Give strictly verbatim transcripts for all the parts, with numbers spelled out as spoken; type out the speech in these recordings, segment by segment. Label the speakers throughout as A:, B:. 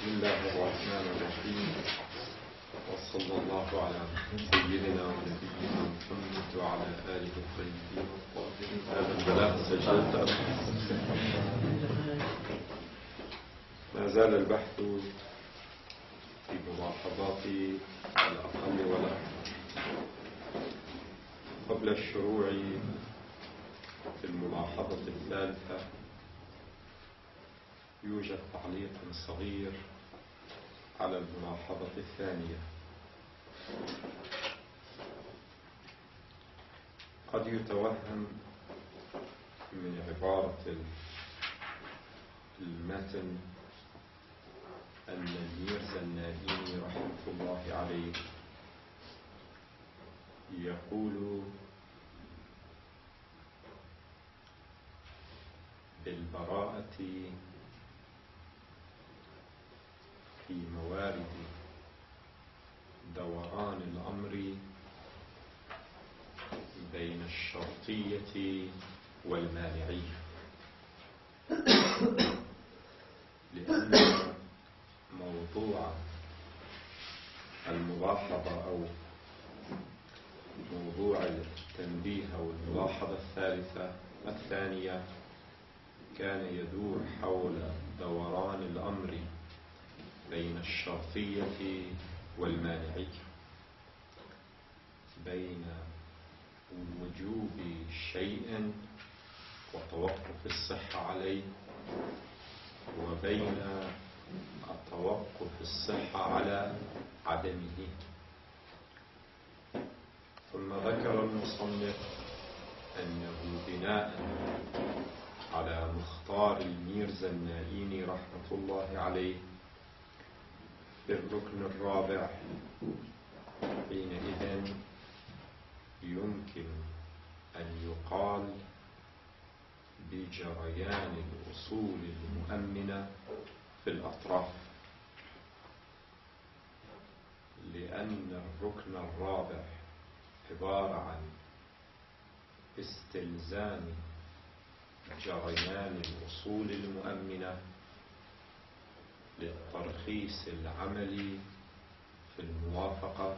A: بسم الله الرحمن الرحيم، وصلى الله على سيدنا ونبينا محمد وعلى آله الطيبين الطاهرين. هذا البلاغ سجلت. ما زال البحث في ملاحظات الأقل والأكثر. قبل الشروع في الملاحظة الثالثة يوجد تعليق صغير على الملاحظة الثانية. قد يتوهم من عبارة المتن أن الميرزا النائمي رحمة الله عليه يقول بالبراءة في موارد دوران الأمر بين الشرطية والمانعية، لأن موضوع الملاحظة أو موضوع التنبيه أو الملاحظة الثالثة الثانية كان يدور حول دوران الأمر بين الشرطية والمانعية، بين وجوب شيء وتوقف الصحة عليه، وبين التوقف الصحة على عدمه. ثم ذكر المصنف أنه بناء على مختار الميرزا النائمي رحمة الله عليه في الركن الرابع حينئذ يمكن أن يقال بجريان الأصول المؤمنة في الأطراف، لأن الركن الرابع عبارة عن استلزام جريان الأصول المؤمنة للترخيص العملي في الموافقة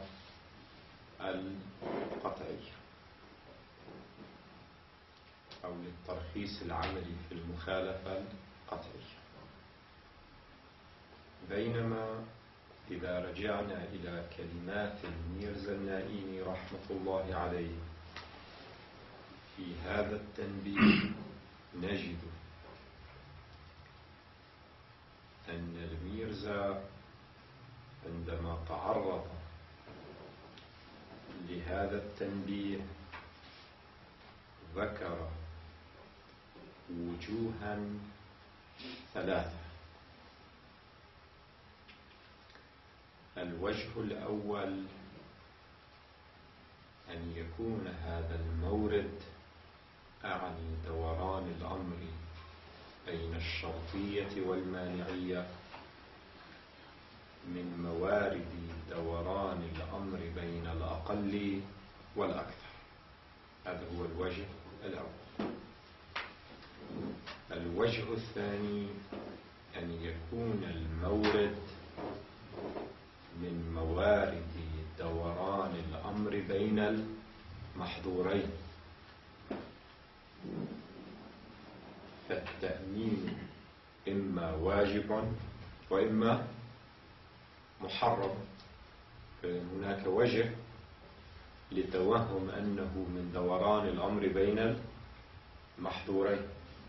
A: القطعية أو للترخيص العملي في المخالفة القطعية. بينما إذا رجعنا إلى كلمات الميرزا النائمي رحمة الله عليه في هذا التنبيه نجد أن الميرزا عندما تعرض لهذا التنبيه ذكر وجوها ثلاثة. الوجه الأول أن يكون هذا المورد أعني دوران الأمر بين الشرطية والمانعية من موارد دوران الأمر بين الأقل والأكثر. هذا هو الوجه الأول. الوجه الثاني أن يكون المورد من موارد دوران الأمر بين المحظورين، فالتأمين إما واجب وإما محرم. فهناك وجه لتوهم أنه من دوران الأمر بين المحظورين.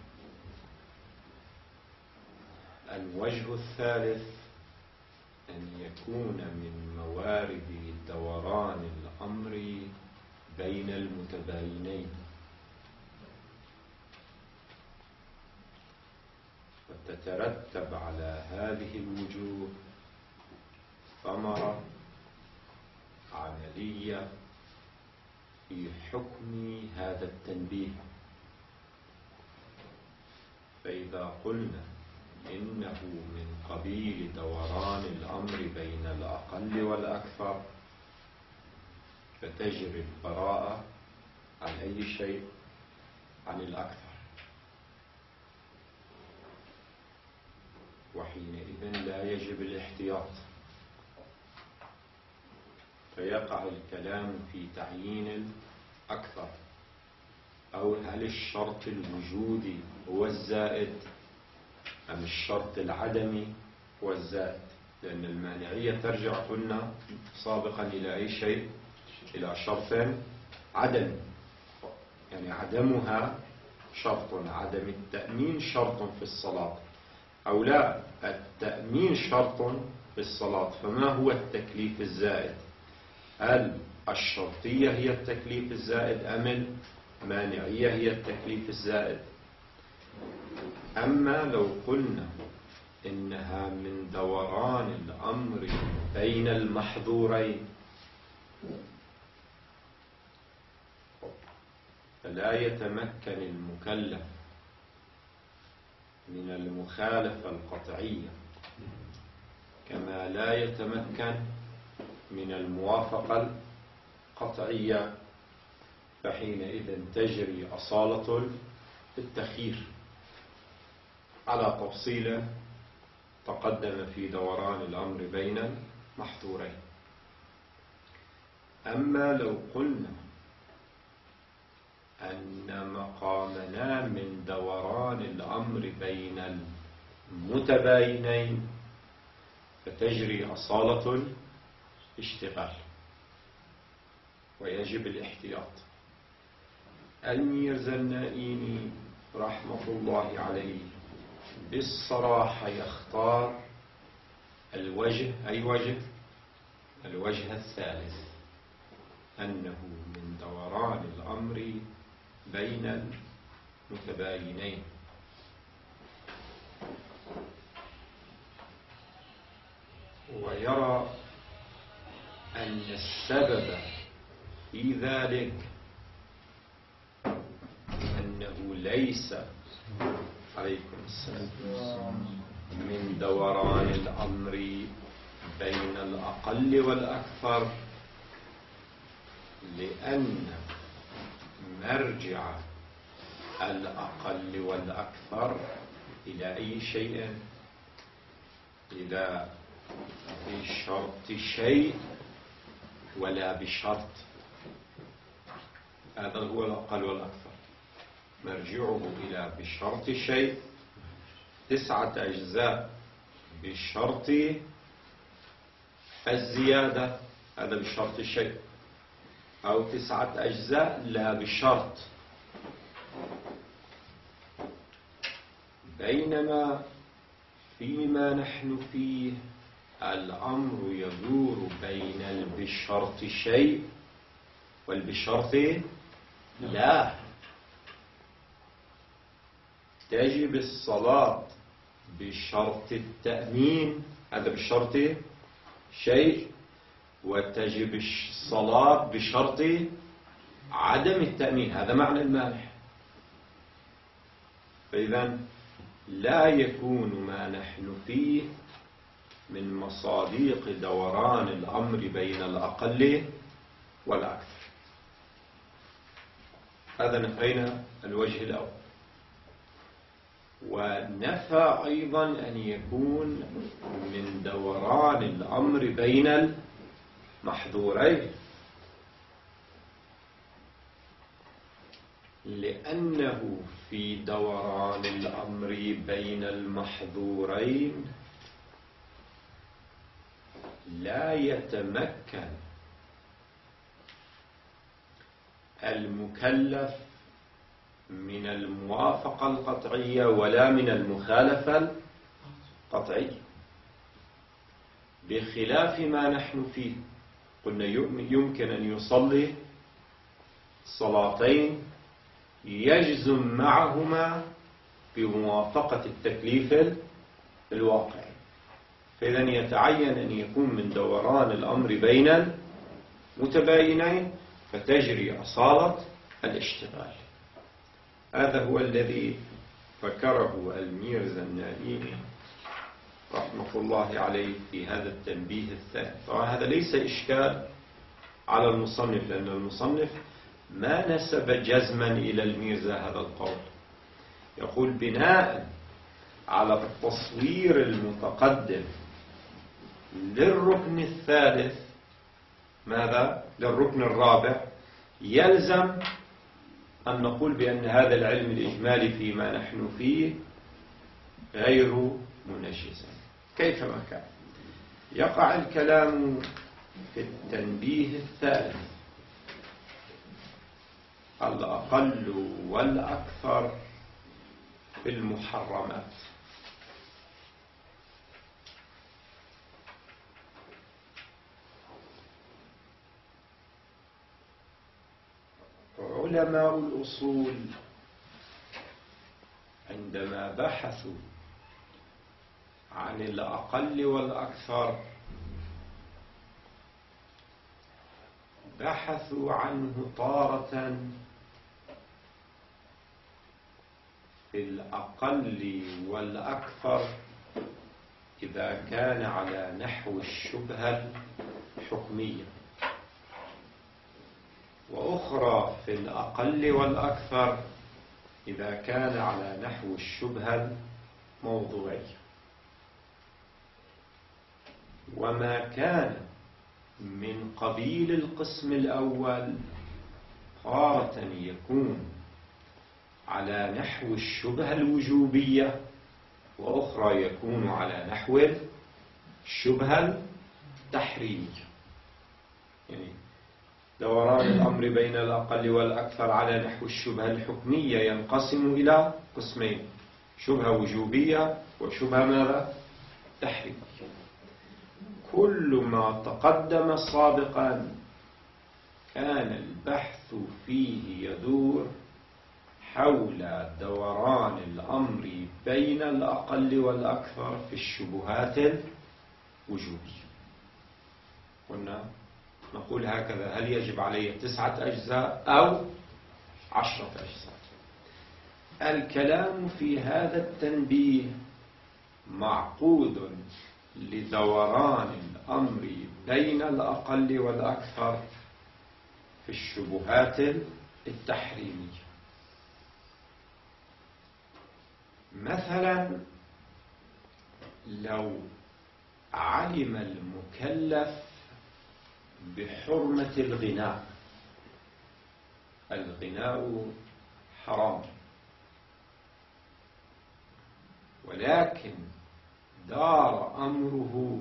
A: الوجه الثالث أن يكون من موارد دوران الأمر بين المتباينين، وتترتب على هذه الوجوه ثمرة عملية في حكم هذا التنبيه. فإذا قلنا إنه من قبيل دوران الأمر بين الأقل والأكثر فتجري البراءة عن أي شيء عن الأكثر، وحينئذ لا يجب الاحتياط، فيقع الكلام في تعيين الأكثر، أو هل الشرط الوجودي هو الزائد أم الشرط العدمي هو الزائد؟ لأن المانعية ترجع قلنا سابقا إلى أي شيء؟ إلى شرط عدمي، يعني عدمها شرط، عدم التأمين شرط في الصلاة، أو لا، التأمين شرط في الصلاة. فما هو التكليف الزائد؟ هل الشرطية هي التكليف الزائد أم المانعية هي التكليف الزائد؟ أما لو قلنا إنها من دوران الأمر بين المحظورين فلا يتمكن المكلف من المخالفة القطعية كما لا يتمكن من الموافقة القطعية، فحينئذ تجري أصالة التخيير على تفصيل تقدم في دوران الأمر بين المحظورين. أما لو قلنا أن مقامنا من دوران الأمر بين المتباينين فتجري أصالة الاشتغال ويجب الاحتياط. الميرزا النائيني رحمة الله عليه بالصراحة يختار الوجه، أي وجه؟ الوجه الثالث، أنه من دوران الأمر بين المتباينين. ويرى أن السبب في ذلك أنه ليس عليكم السلام من دوران الأمر بين الأقل والأكثر، لأن مرجع الأقل والأكثر إلى أي شيء؟ إلى بشرط شيء ولا بشرط. هذا هو الأقل والأكثر، مرجعه إلى بشرط شيء، تسعة أجزاء بشرط الزيادة، هذا بشرط الشيء، أو تسعة أجزاء لا بشرط. بينما فيما نحن فيه الأمر يدور بين البشرط شيء والبشرط لا. تجب الصلاة بشرط التأمين، هذا بشرط شيء، وتجب الصلاة بشرط عدم التأمين، هذا معنى المانع. فإذا لا يكون ما نحن فيه من مصاديق دوران الأمر بين الأقل والأكثر. هذا نفينا الوجه الأول. ونفى أيضا أن يكون من دوران الأمر بين المحظورين، لأنه في دوران الأمر بين المحظورين لا يتمكن المكلف من الموافقة القطعية ولا من المخالفة القطعية، بخلاف ما نحن فيه. قلنا يمكن أن يصلي صلاتين يجزم معهما بموافقة التكليف الواقعي، فإذا يتعين أن يكون من دوران الأمر بين المتباينين فتجري أصالة الاشتغال. هذا هو الذي فكره الميرزا النائيني رحمة الله عليه في هذا التنبيه الثاني. طبعا هذا ليس إشكال على المصنف، لأن المصنف ما نسب جزما إلى الميرزا هذا القول، يقول بناء على التصوير المتقدم للركن الثالث ماذا؟ للركن الرابع يلزم أن نقول بأن هذا العلم الإجمالي فيما نحن فيه غير منجز كيفما كان. يقع الكلام في التنبيه الثالث الأقل والأكثر في المحرمات. علماء الأصول عندما بحثوا عن الأقل والأكثر بحثوا عنه تارة في الأقل والأكثر إذا كان على نحو الشبهة الحكمية، وأخرى في الأقل والأكثر إذا كان على نحو الشبهة الموضوعية. وما كان من قبيل القسم الأول تارة يكون على نحو الشبهة الوجوبية، وأخرى يكون على نحو الشبهة التحريمية. يعني دوران الأمر بين الأقل والأكثر على نحو الشبهة الحكمية ينقسم إلى قسمين: شبهة وجوبية وشبهة ماذا؟ تحريمية. كل ما تقدم سابقا كان البحث فيه يدور حول دوران الأمر بين الأقل والأكثر في الشبهات الوجوبية. قلنا نقول هكذا: هل يجب عليه تسعة أجزاء أو عشرة أجزاء؟ الكلام في هذا التنبيه معقود لدوران الأمر بين الأقل والأكثر في الشبهات التحريمية. مثلا لو علم المكلف بحرمة الغناء، الغناء حرام، ولكن دار أمره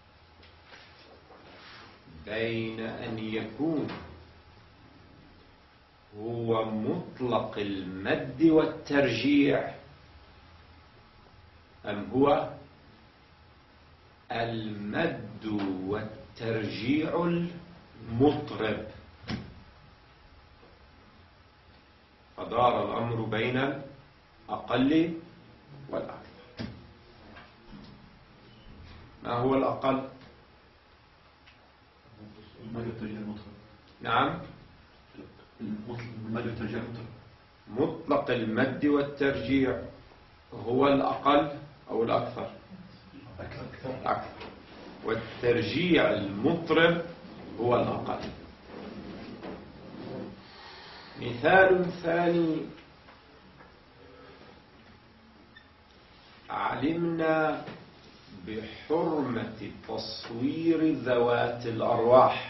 A: بين أن يكون هو مطلق المد والترجيع أم هو المد والترجيع المطرب. فدار الأمر بين الأقل والأكثر. ما هو الأقل؟
B: المد والترجيع المطلق.
A: نعم،
B: المد والترجيع المطلق.
A: مطلق المد والترجيع هو الأقل أو الأكثر؟
B: أكثر.
A: الأكثر. والترجيع المطرب هو الأقل. مثال ثاني: علمنا بحرمة تصوير ذوات الأرواح،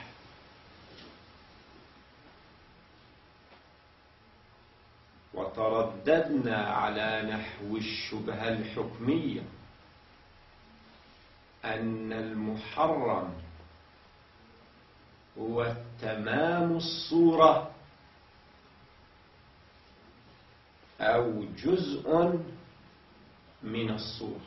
A: وترددنا على نحو الشبهة الحكمية أن المحرم هو تمام الصورة أو جزء من الصورة.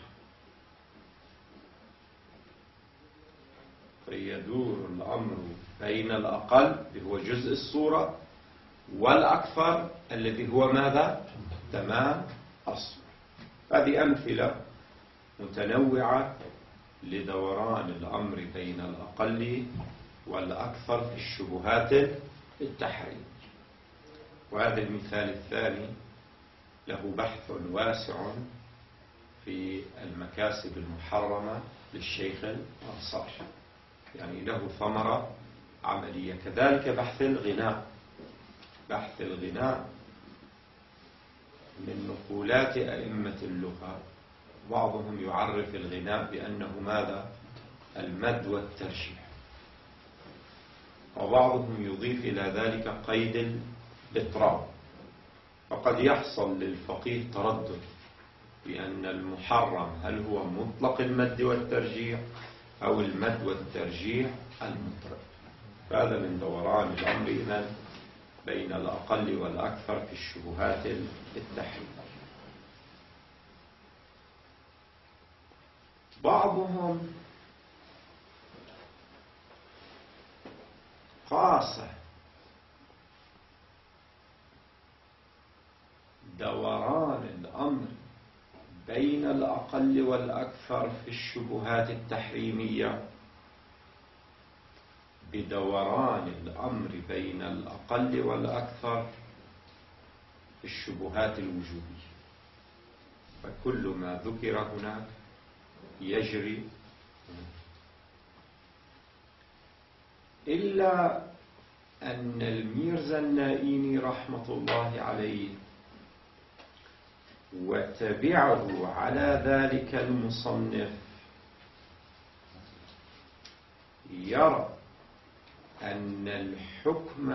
A: فيدور الأمر بين الأقل اللي هو جزء الصورة والأكثر الذي هو ماذا؟ تمام الصورة. هذه أمثلة متنوعة لدوران الأمر بين الأقل والأكثر في الشبهات التحريمية. وهذا المثال الثاني له بحث واسع في المكاسب المحرمة للشيخ الأنصاري، يعني له ثمرة عملية. كذلك بحث الغناء. بحث الغناء من نقولات أئمة اللغة، بعضهم يعرف الغناء بأنه ماذا؟ المد والترجيح، وبعضهم يضيف إلى ذلك قيد الإطراب. وقد يحصل للفقيه تردد بأن المحرم هل هو مطلق المد والترجيح أو المد والترجيح المطرب. هذا من دوران الأمر إذن بين الأقل والأكثر في الشبهات التحريم. بعضهم قاس دوران الأمر بين الأقل والأكثر في الشبهات التحريمية بدوران الأمر بين الأقل والأكثر في الشبهات الوجوبية، فكل ما ذكر هناك يجري، إلا أن الميرزا النائيني رحمة الله عليه وتبعه على ذلك المصنف يرى أن الحكم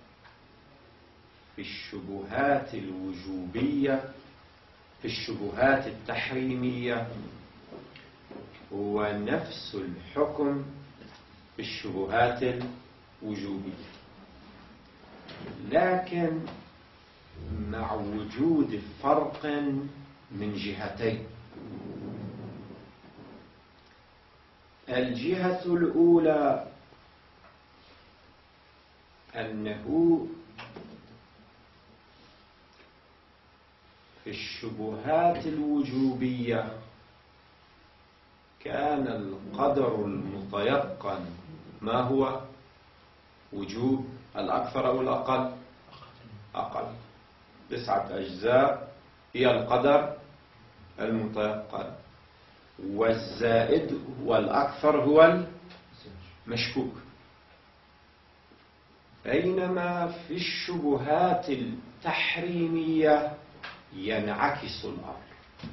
A: في الشبهات الوجوبية في الشبهات التحريمية هو نفس الحكم في الشبهات الوجوبية، لكن مع وجود فرق من جهتين. الجهة الأولى أنه في الشبهات الوجوبية كان القدر المتيقن ما هو وجوب الأكثر أو الأقل؟ أقل. تسعة أجزاء هي القدر المتيقن، والزائد والأكثر هو المشكوك. بينما في الشبهات التحريمية ينعكس الأمر،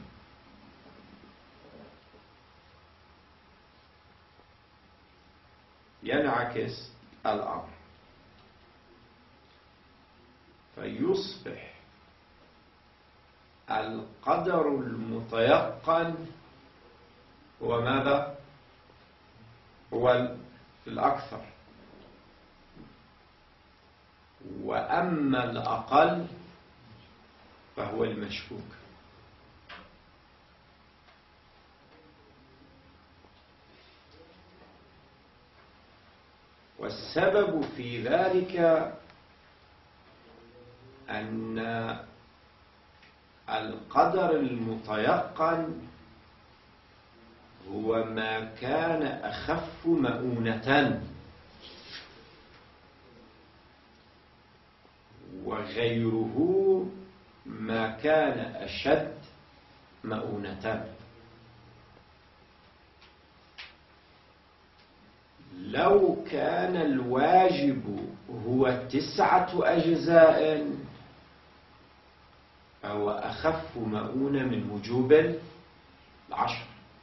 A: ينعكس الأمر فيصبح القدر المتيقن هو ماذا؟ هو الأكثر، وأما الأقل فهو المشكوك. والسبب في ذلك أن القدر المتيقن هو ما كان أخف مؤونة، وغيره ما كان أشد مؤونة. لو كان الواجب هو تسعة أجزاء فهو أخف مؤونة من وجوب العشر،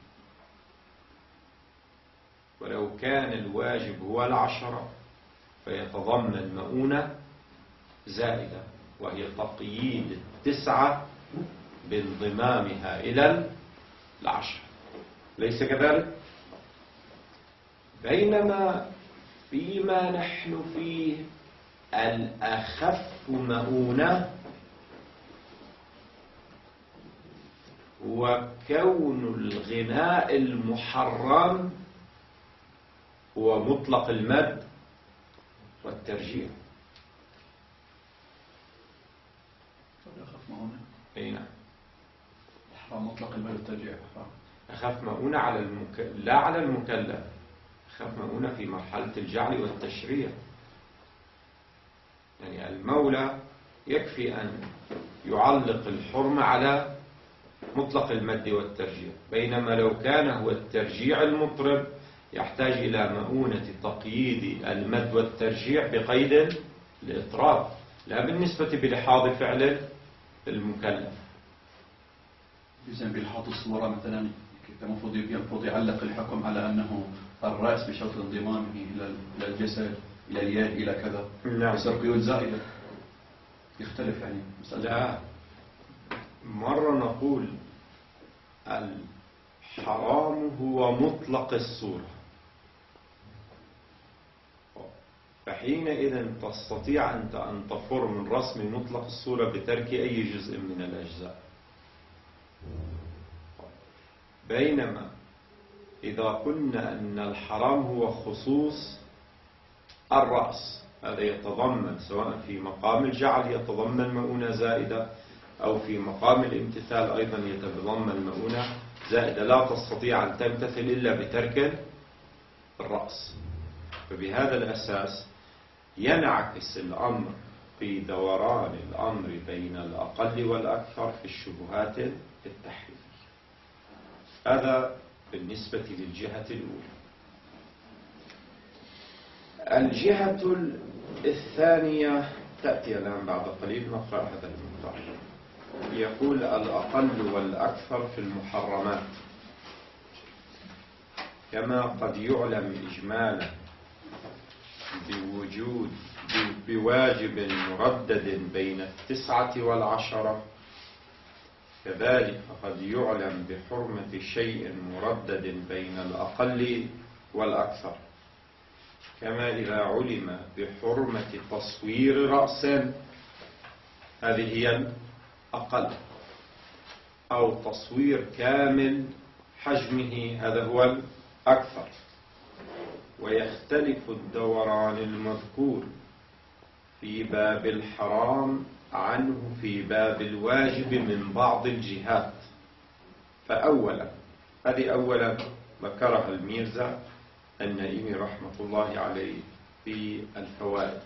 A: ولو كان الواجب هو العشرة فيتضمن مؤونة زائدة وهي تقييد التسعة بانضمامها إلى العشر، ليس كذلك؟ بينما فيما نحن فيه الأخف مؤونة وكون الغناء المحرم هو مطلق المد والترجيح.
B: أخف مؤونة.
A: أي نعم.
B: إحرام مطلق المد والترجيح.
A: أخف مؤونة على المك... لا على المكلف، أخف مؤونة في مرحلة الجعل والتشريع. يعني المولى يكفي أن يعلق الحرمة على مطلق المد والترجيع، بينما لو كان هو الترجيع المطرب يحتاج إلى مؤونة تقييد المد والترجيع بقيد الإطراب، لا بالنسبة بلحاظ فعل المكلف.
B: يسمى بلحاظ الصورة مثلا المفروض المفروض يعلق الحكم على أنه الرأس بشرط انضمامه إلى إلى الجسد، إلى اليد، إلى كذا.
A: نعم.
B: يصير قيود زائدة. يختلف يعني.
A: لا، مرة نقول الحرام هو مطلق الصورة، فحينئذ تستطيع أنت أن تفر من رسم مطلق الصورة بترك أي جزء من الأجزاء. بينما إذا قلنا أن الحرام هو خصوص الرأس، هذا يتضمن سواء في مقام الجعل يتضمن مؤونة زائدة، أو في مقام الامتثال أيضا يتضمن مؤونة زائدة، لا تستطيع أن تمتثل إلا بترك الرأس. فبهذا الأساس ينعكس الأمر في دوران الأمر بين الأقل والأكثر في الشبهات التحريفية. هذا بالنسبة للجهة الأولى. الجهة الثانية تأتي الآن بعد قليل، نقرأ هذا المقدار. يقول الأقل والأكثر في المحرمات، كما قد يعلم إجمالا بوجود بواجب مردد بين التسعة والعشرة، كذلك قد يعلم بحرمة شيء مردد بين الأقل والأكثر، كما إذا علم بحرمة تصوير رأس، هذه هي الأقل، أو تصوير كامل حجمه، هذا هو الأكثر. ويختلف الدوران المذكور في باب الحرام عنه في باب الواجب من بعض الجهات. فأولا، هذه أولا ذكرها الميرزا النائمي رحمة الله عليه في الفوائد.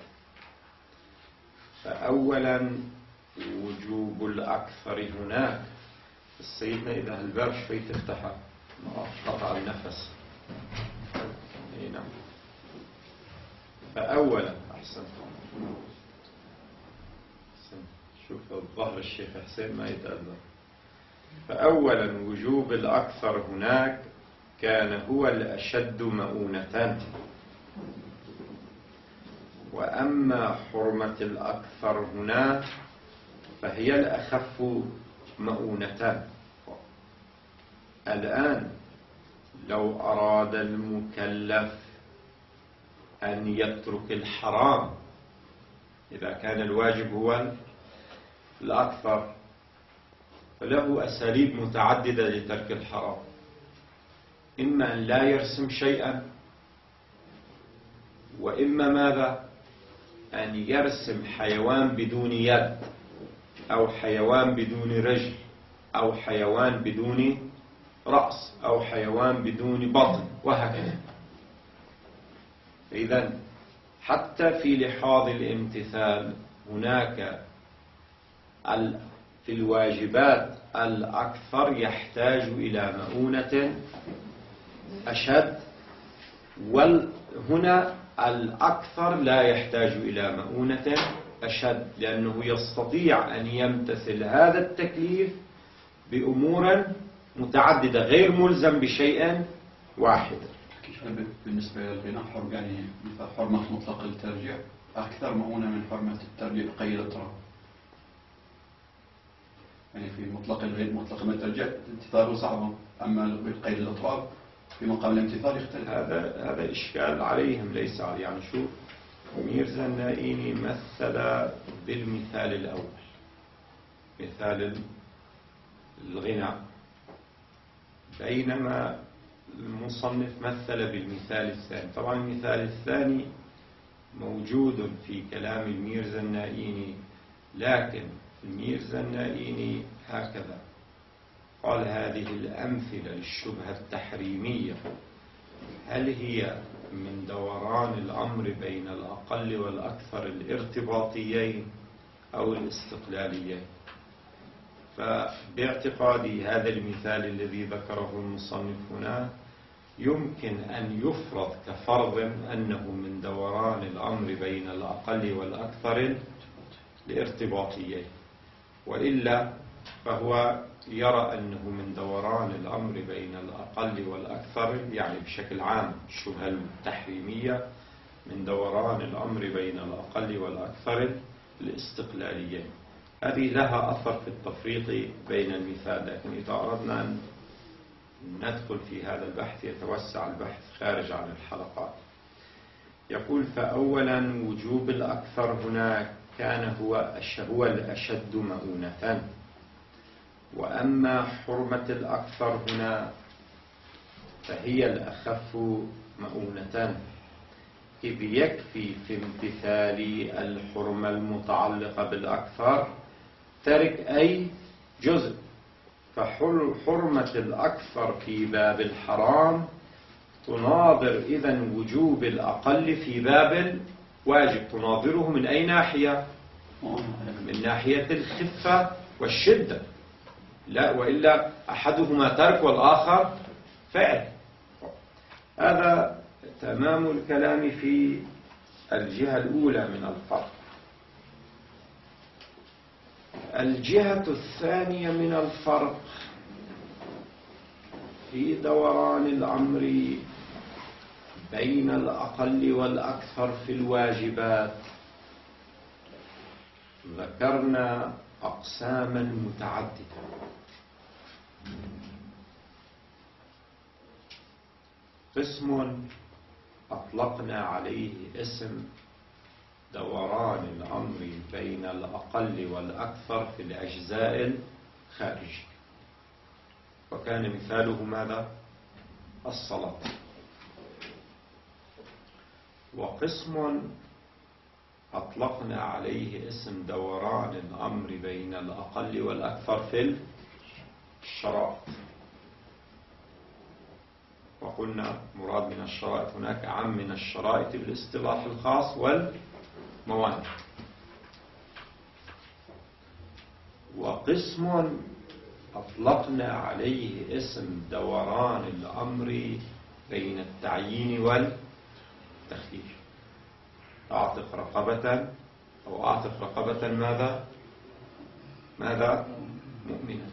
A: فأولا وجوب الأكثر هناك. السيدنا إذا الباب شوي تفتحها قطع النفس. نعم. فأولا أحسن شوف الظهر الشيخ حسين ما يتأذى. فأولا وجوب الأكثر هناك كان هو الأشد مؤونة، وأما حرمة الأكثر هنا فهي الأخف مؤونة. الآن لو أراد المكلف أن يترك الحرام، إذا كان الواجب هو الأكثر، فله أساليب متعددة لترك الحرام. إما أن لا يرسم شيئا، وإما ماذا؟ أن يرسم حيوان بدون يد، أو حيوان بدون رجل، أو حيوان بدون رأس، أو حيوان بدون بطن، وهكذا. إذن حتى في لحاظ الامتثال هناك في الواجبات الأكثر يحتاج إلى مؤونة أشد، وهنا الأكثر لا يحتاج إلى مؤونة أشد، لأنه يستطيع أن يمتثل هذا التكليف بأمور متعددة غير ملزم بشيء واحد.
B: بالنسبة للغناء حرم، يعني حرمة مطلق الترجيع أكثر مؤونة من حرمة الترجيع بقيد الإطراب. يعني في مطلق الغير مطلق الترجيع امتثاله صعب، أما بقيد الإطراب في مقام الامتثال يختلف.
A: هذا هذا إشكال عليهم ليس علي. يعني شوف، ميرزا النائيني مثل بالمثال الأول، مثال الغناء، بينما المصنف مثل بالمثال الثاني. طبعا المثال الثاني موجود في كلام الميرزا النائيني، لكن الميرزا النائيني هكذا قال: هذه الأمثلة للشبهة التحريمية هل هي من دوران الأمر بين الأقل والأكثر الارتباطيين أو الاستقلاليين؟ فباعتقادي هذا المثال الذي ذكره المصنف هنا يمكن أن يفرض كفرض أنه من دوران الأمر بين الأقل والأكثر الارتباطيين، وإلا فهو يرى أنه من دوران الأمر بين الأقل والأكثر، يعني بشكل عام الشبهة التحريمية من دوران الأمر بين الأقل والأكثر الاستقلالية، هذه لها أثر في التفريق بين المثال. لكن إذا أردنا أن ندخل في هذا البحث يتوسع البحث خارج عن الحلقات. يقول: فأولا وجوب الأكثر هنا كان هو هو الأشد مؤونة، وأما حرمة الأكثر هنا فهي الأخف مؤونة، إذ يكفي في امتثال الحرمة المتعلقة بالأكثر ترك أي جزء، فحرمة الأكثر في باب الحرام تناظر إذن وجوب الأقل في باب الواجب. تناظره من أي ناحية؟ من ناحية الخفة والشدة، لا وإلا أحدهما ترك والآخر فعل. هذا تمام الكلام في الجهة الأولى من الفرق. الجهة الثانية من الفرق في دوران الأمر بين الأقل والأكثر في الواجبات. ذكرنا أقساما متعددة، قسم أطلقنا عليه اسم دوران الأمر بين الأقل والأكثر في الأجزاء الخارجية، وكان مثاله ماذا؟ الصلاة. وقسم أطلقنا عليه اسم دوران الأمر بين الأقل والأكثر في الشرائط، وقلنا مراد من الشرائط هناك عام من الشرائط بالاصطلاح الخاص والموانع. وقسم أطلقنا عليه اسم دوران الأمر بين التعيين والتخيير. أعتق رقبة أو أعتق رقبة ماذا؟ ماذا؟ مؤمنة.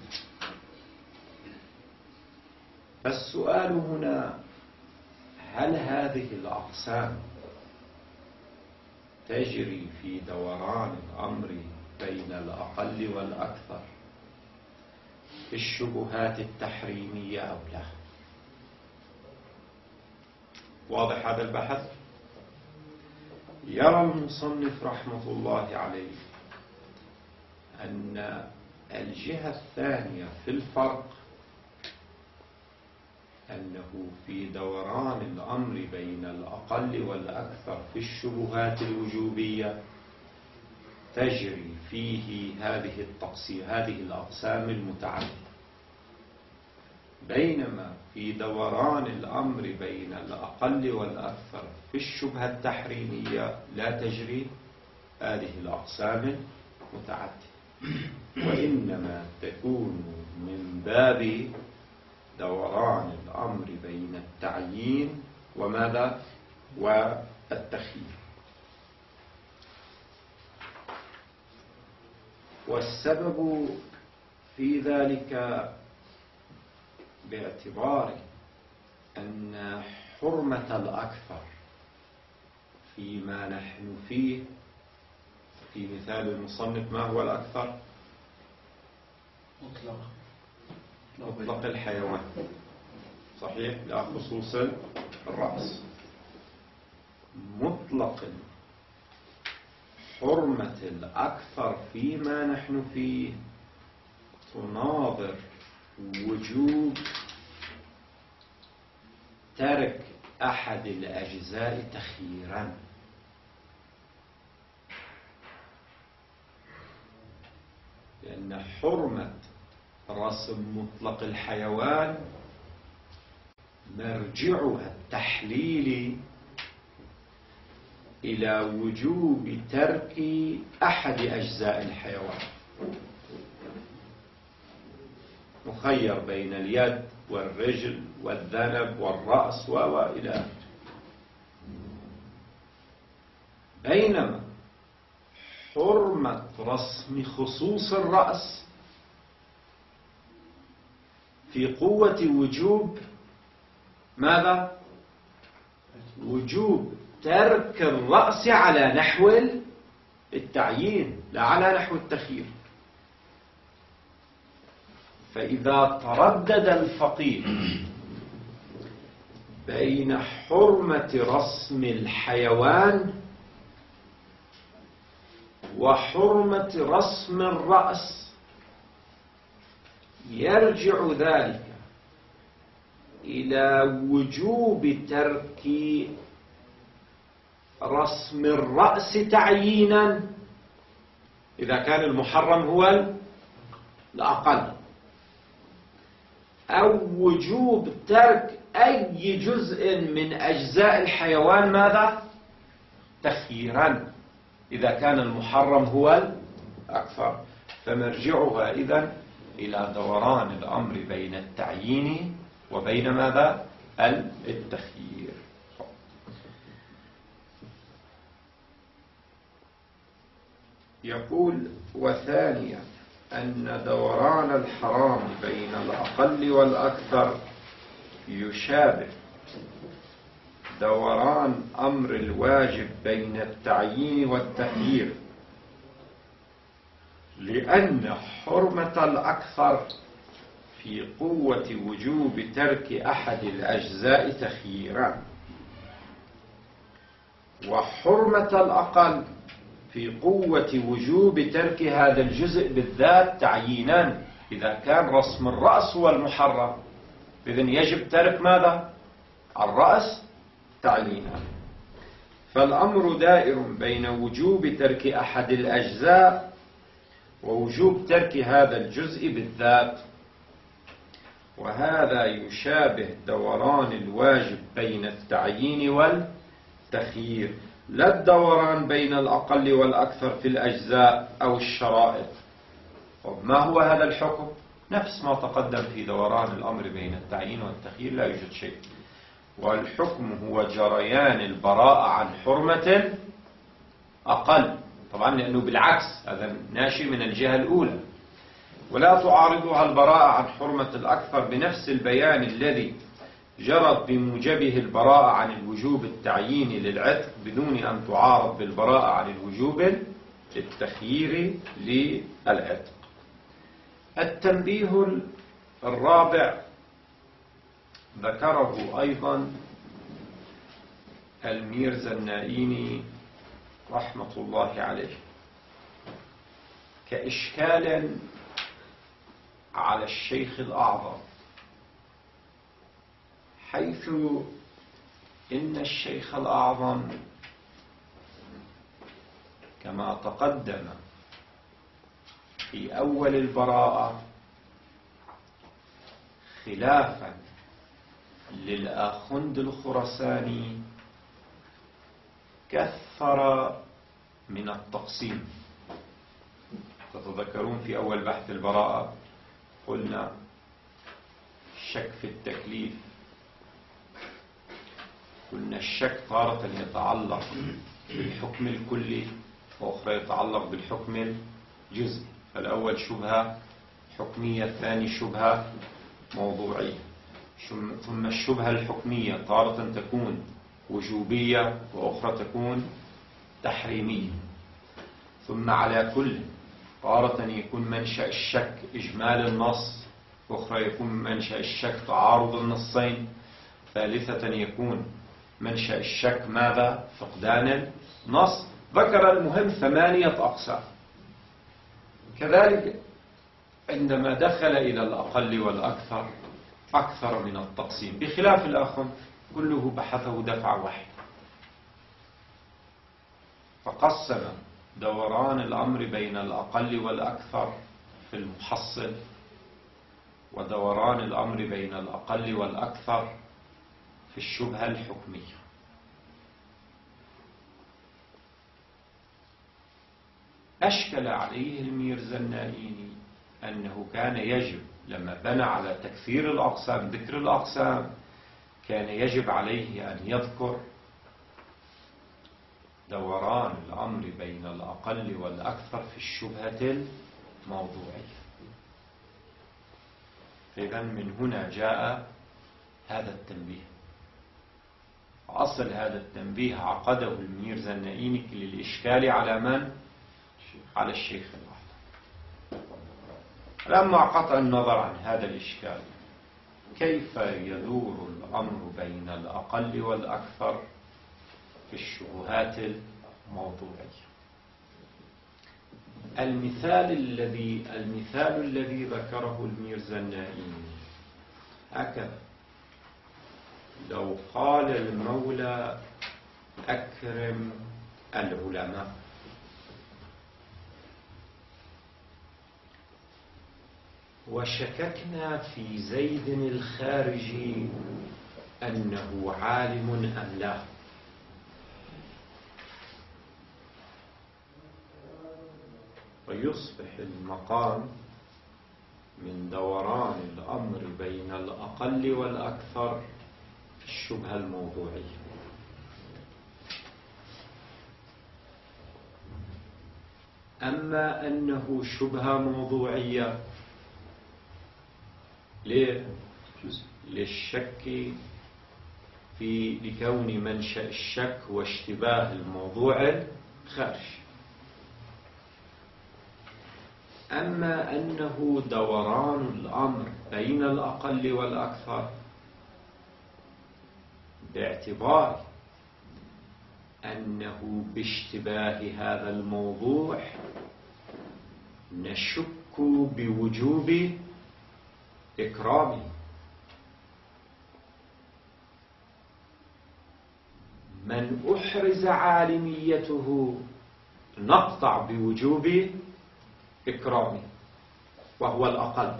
A: السؤال هنا: هل هذه الأقسام تجري في دوران الأمر بين الأقل والأكثر في الشبهات التحريمية أو لا؟ واضح هذا البحث؟ يرى المصنف رحمة الله عليه أن الجهة الثانية في الفرق أنه في دوران الأمر بين الأقل والأكثر في الشبهات الوجوبية تجري فيه هذه التقسيم هذه الأقسام المتعددة، بينما في دوران الأمر بين الأقل والأكثر في الشبهة التحريمية لا تجري هذه الأقسام المتعددة، وإنما تكون من باب دوران الأمر بين التعيين وماذا؟ والتخيير. والسبب في ذلك باعتبار أن حرمة الأكثر فيما نحن فيه، في مثال المصنف ما هو الأكثر؟
B: مطلق
A: مطلق الحيوان، صحيح، لا خصوص الرأس. مطلق حرمة الأكثر فيما نحن فيه تناظر وجوب ترك أحد الأجزاء تخييرا، لأن حرمة رسم مطلق الحيوان مرجعها التحليلي إلى وجوب ترك أحد أجزاء الحيوان، مخير بين اليد والرجل والذنب والرأس وإلى آخره. بينما حرمة رسم خصوص الرأس في قوة وجوب ماذا؟ وجوب ترك الرأس على نحو التعيين لا على نحو التخيير. فإذا تردد الفقيه بين حرمة رسم الحيوان وحرمة رسم الرأس يرجع ذلك إلى وجوب ترك رسم الرأس تعيينا إذا كان المحرم هو الأقل، أو وجوب ترك أي جزء من أجزاء الحيوان ماذا؟ تخييرا إذا كان المحرم هو الأكثر. فمرجعها إذن إلى دوران الأمر بين التعيين وبين ماذا؟ التخيير. يقول وثانيا أن دوران الحرام بين الأقل والأكثر يشابه دوران أمر الواجب بين التعيين والتخيير، لأن حرمة الأكثر في قوة وجوب ترك أحد الأجزاء تخييرا، وحرمة الأقل في قوة وجوب ترك هذا الجزء بالذات تعيينا إذا كان رسم الرأس هو المحرم، إذن يجب ترك ماذا؟ الرأس تعيينا. فالأمر دائر بين وجوب ترك أحد الأجزاء ووجوب ترك هذا الجزء بالذات، وهذا يشابه دوران الواجب بين التعيين والتخيير، لا الدوران بين الأقل والأكثر في الأجزاء أو الشرائط. ما هو هذا الحكم؟ نفس ما تقدم في دوران الأمر بين التعيين والتخيير، لا يوجد شيء. والحكم هو جريان البراءة عن حرمة أقل، طبعا لأنه بالعكس هذا ناشئ من الجهة الأولى، ولا تعارضها البراءة عن حرمة الأكثر بنفس البيان الذي جرت بموجبه البراءة عن الوجوب التعييني للعتق بدون أن تعارض بالبراءة عن الوجوب التخييري للعتق. التنبيه الرابع ذكره أيضا الميرزا النائيني رحمة الله عليه كإشكال على الشيخ الأعظم، حيث إن الشيخ الأعظم كما تقدم في أول البراءة خلافا للآخند الخرساني كثر من التقسيم. تتذكرون في أول بحث البراءة قلنا الشك في التكليف، قلنا الشك تارة يتعلق بالحكم الكلي وأخرى يتعلق بالحكم الجزئي. فالأول شبهة حكمية، الثاني شبهة موضوعية. ثم الشبهة الحكمية تارة تكون وجوبية وأخرى تكون تحريمية. ثم على كل تارة يكون منشأ الشك إجمال النص، وأخرى يكون منشأ الشك تعارض النصين، ثالثة يكون منشأ الشك ماذا؟ فقدان النص. ذكر المهم ثمانية أقسام. كذلك عندما دخل إلى الأقل والأكثر أكثر من التقسيم، بخلاف الآخر كله بحثه دفع واحد، فقسم دوران الأمر بين الأقل والأكثر في المحصل، ودوران الأمر بين الأقل والأكثر في الشبهة الحكمية. أشكل عليه الميرزا النائيني أنه كان يجب لما بنى على تكثير الأقسام ذكر الأقسام كان يجب عليه أن يذكر دوران الأمر بين الأقل والأكثر في الشبهة الموضوعية. إذا من هنا جاء هذا التنبيه. أصل هذا التنبيه عقده الميرزا النائيني للإشكال على من؟ على الشيخ الأعظم. الآن مع قطع النظر عن هذا الإشكال، كيف يدور الأمر بين الأقل والأكثر في الشبهات الموضوعية؟ المثال الذي المثال الذي ذكره الميرزا النائيني هكذا: لو قال المولى أكرم العلماء، وشككنا في زيد الخارجي أنه عالم أم لا، ويصبح المقام من دوران الأمر بين الأقل والأكثر في الشبهة الموضوعية. أما أنه شبهة موضوعية ليه؟ للشك في لكون منشأ الشك واشتباه الموضوع الخارج. أما أنه دوران الأمر بين الأقل والأكثر باعتبار أنه باشتباه هذا الموضوع نشك بوجوب إكرامه، من أحرز عالميته نقطع بوجوب إكرامه وهو الأقل،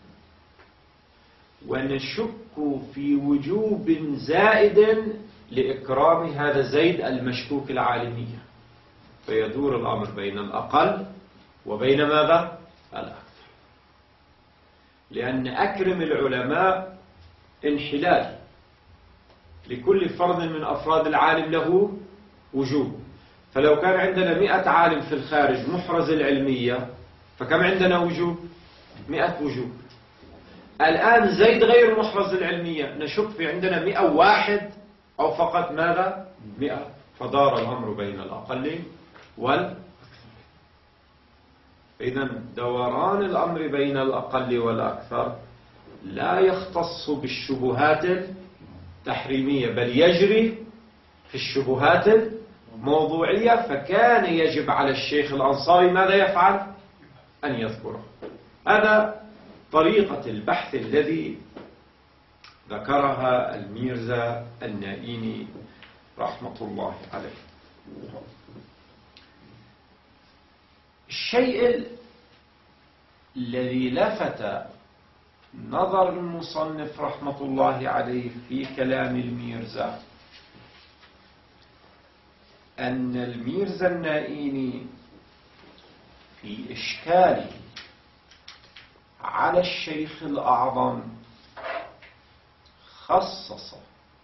A: ونشك في وجوب زائد لإكرام هذا زيد المشكوك العالمية، فيدور الأمر بين الأقل وبين ماذا؟ الأكثر. لأن أكرم العلماء انحلال، لكل فرد من أفراد العالم له وجوب، فلو كان عندنا مئة عالم في الخارج محرز العلمية فكم عندنا وجوب؟ مئة وجوب. الآن زيد غير محرز العلمية، نشك في عندنا مئة واحد أو فقط ماذا؟ مئة، فدار الأمر بين الأقل والأكثر. إذن دوران الأمر بين الأقل والأكثر لا يختص بالشبهات التحريمية، بل يجري في الشبهات الموضوعية. فكان يجب على الشيخ الأنصاري ماذا يفعل؟ أن يذكره. هذا طريقة البحث الذي ذكرها الميرزا النائيني رحمة الله عليه. الشيء الذي لفت نظر المصنف رحمة الله عليه في كلام الميرزا أن الميرزا النائيني في إشكاله على الشيخ الأعظم خصص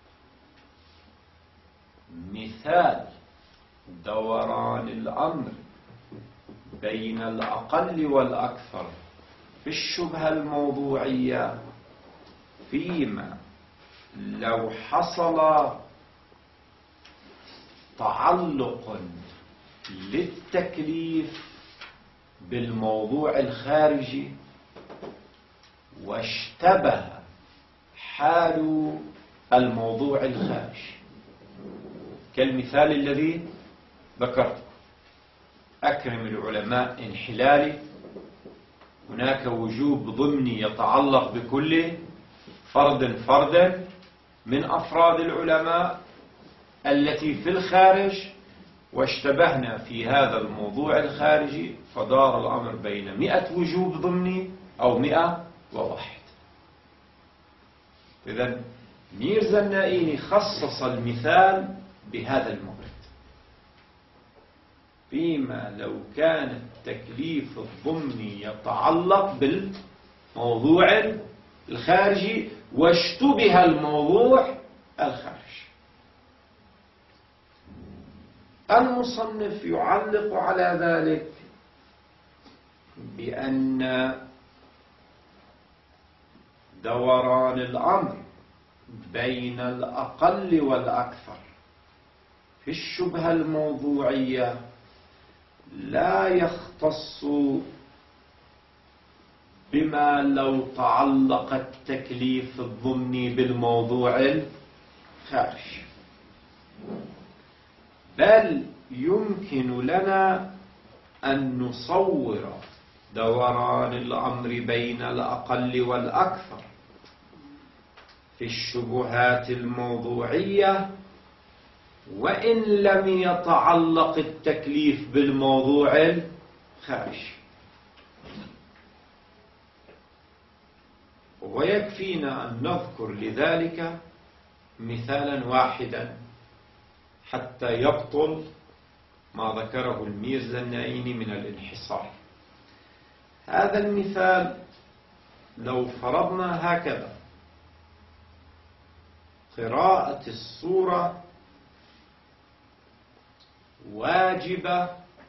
A: مثال دوران الأمر بين الأقل والأكثر في الشبهة الموضوعية فيما لو حصل تعلق للتكليف بالموضوع الخارجي واشتبه حال الموضوع الخارجي، كالمثال الذي ذكرته: أكرم العلماء انحلالي، هناك وجوب ضمني يتعلق بكل فرد فرد من أفراد العلماء التي في الخارج، واشتبهنا في هذا الموضوع الخارجي فدار الأمر بين مئة وجوب ضمني أو مئة وواحد. إذن ميرزا النائيني خصص المثال بهذا المورد فيما لو كان التكليف الضمني يتعلق بالموضوع الخارجي واشتبه الموضوع الخارجي. المصنف يعلق على ذلك بأن دوران الأمر بين الأقل والأكثر في الشبهة الموضوعية لا يختص بما لو تعلق التكليف الضمني بالموضوع الخارجي، بل يمكن لنا أن نصور دوران الأمر بين الأقل والأكثر في الشبهات الموضوعية وإن لم يتعلق التكليف بالموضوع الخارجي. ويكفينا أن نذكر لذلك مثالا واحدا حتى يبطل ما ذكره الميرزا النعيمي من الانحصار. هذا المثال لو فرضنا هكذا: قراءة السورة واجبة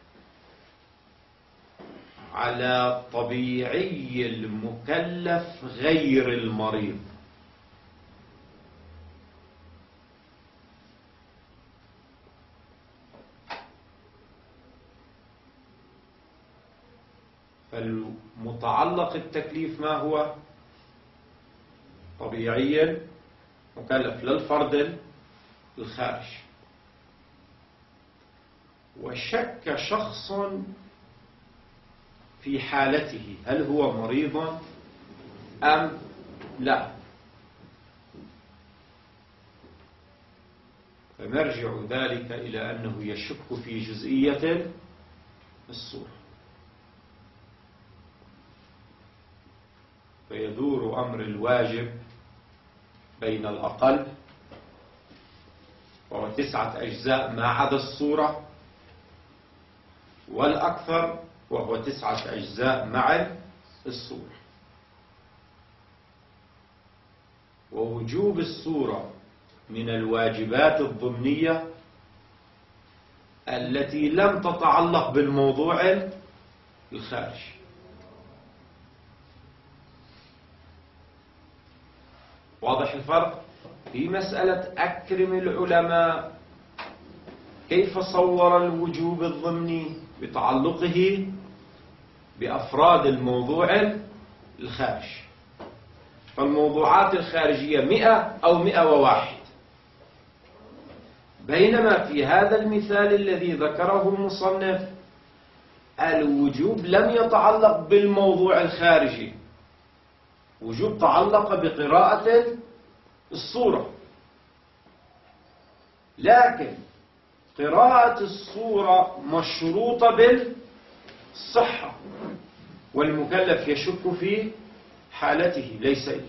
A: على طبيعي المكلف غير المريض، فالمتعلق التكليف ما هو؟ طبيعي مكلف للفرد الخارج. وشك شخص في حالته هل هو مريض أم لا، فنرجع ذلك إلى أنه يشك في جزئية الصورة، فيدور أمر الواجب بين الأقل وهو تسعة أجزاء ما عدا الصورة، والأكثر وهو تسعة أجزاء مع الصورة. ووجوب الصورة من الواجبات الضمنية التي لم تتعلق بالموضوع الخارجي. واضح الفرق؟ في مسألة أكرم العلماء كيف صور الوجوب الضمني بتعلقه بأفراد الموضوع الخارجي، فالموضوعات الخارجية مئة أو مئة وواحد، بينما في هذا المثال الذي ذكره المصنف الوجوب لم يتعلق بالموضوع الخارجي، وجوب تعلق بقراءة الصورة، لكن قراءة الصورة مشروطة بالصحة، والمكلف يشك في حالته ليس إلا.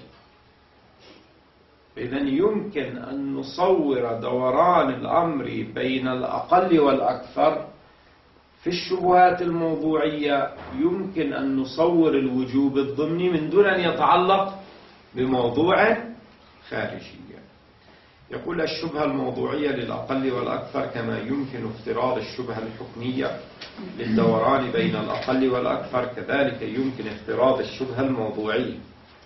A: إذن يمكن أن نصور دوران الأمر بين الأقل والأكثر في الشبهات الموضوعية، يمكن أن نصور الوجوب الضمني من دون أن يتعلق بموضوع خارجي. يقول الشبهة الموضوعية للأقل والأكثر كما يمكن افتراض الشبهة الحكمية للدوران بين الأقل والأكثر، كذلك يمكن افتراض الشبهة الموضوعية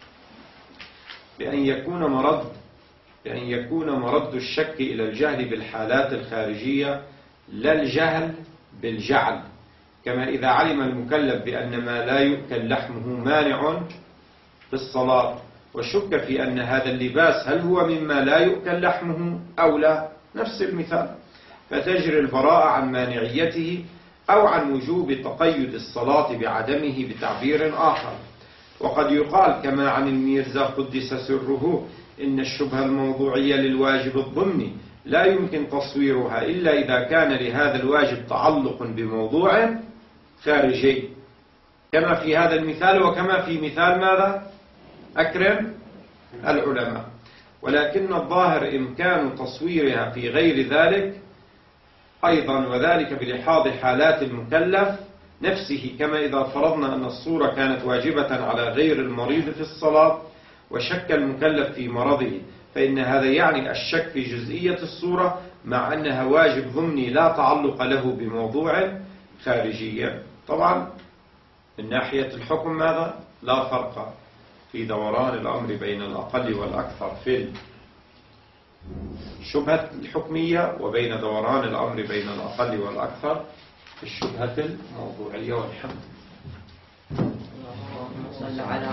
A: بأن يكون مرد بأن يكون مرد الشك إلى الجهل بالحالات الخارجية لا الجهل بالجعل، كما إذا علم المكلف بأن ما لا يؤكل لحمه مانع في الصلاة وشك في أن هذا اللباس هل هو مما لا يؤكل لحمه أو لا، نفس المثال، فتجري البراءة عن مانعيته أو عن وجوب تقيد الصلاة بعدمه بتعبير آخر. وقد يقال كما عن الميرزا قدس سره إن الشبهة الموضوعية للواجب الضمني لا يمكن تصويرها إلا إذا كان لهذا الواجب تعلق بموضوع خارجي، كما في هذا المثال وكما في مثال ماذا؟ أكرم العلماء. ولكن الظاهر إمكان تصويرها في غير ذلك أيضا، وذلك بلحاظ حالات المكلف نفسه، كما إذا فرضنا أن الصورة كانت واجبة على غير المريض في الصلاة وشك المكلف في مرضه، فإن هذا يعني الشك في جزئية الصورة مع أنها واجب ضمني لا تعلق له بموضوع خارجي. طبعا من ناحية الحكم ماذا؟ لا فرق في دوران الأمر بين الأقل والأكثر في الشبهة الحكمية، وبين دوران الأمر بين الأقل والأكثر في الشبهة الموضوعية. والحمد
C: اللهم صل على